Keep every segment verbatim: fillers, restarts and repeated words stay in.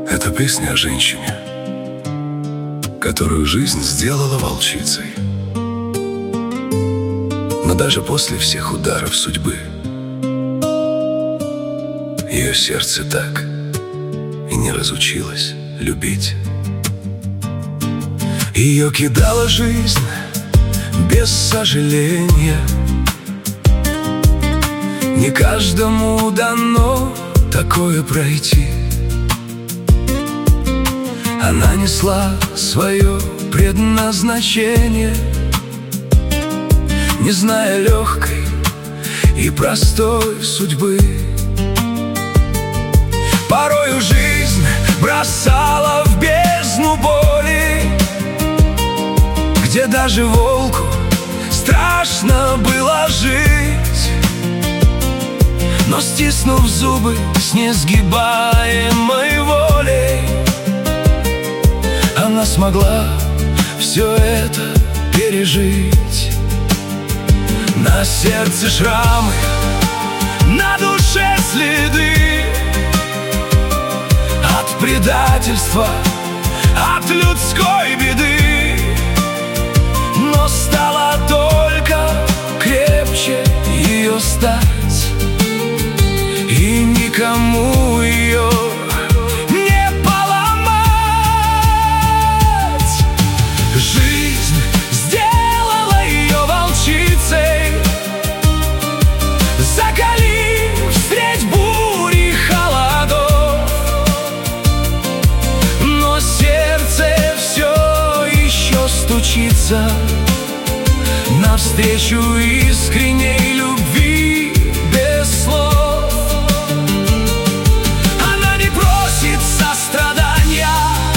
Это песня о женщине, которую жизнь сделала волчицей. Но даже после всех ударов судьбы ее сердце так и не разучилось любить. Ее кидала жизнь без сожаления. Не каждому дано такое пройти. Она несла свое предназначение, не зная легкой и простой судьбы. Порою жизнь бросала в бездну боли, где даже волку страшно было жить. Но стиснув зубы с несгибаемой волей, она смогла все это пережить. На сердце шрамы, на душе следы от предательства, от людской беды. Но стало только крепче ее стать, и никому ее не поломать. Жизнь сделала ее волчицей, закалив встреть бури холодов. Но сердце все еще стучится навстречу искренней любви без слов. Она не просит сострадания,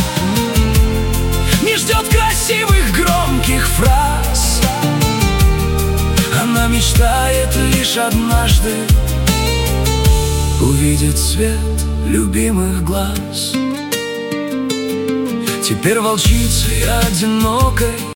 не ждет красивых громких фраз. Она мечтает лишь однажды увидеть свет любимых глаз. Теперь волчицей одинокой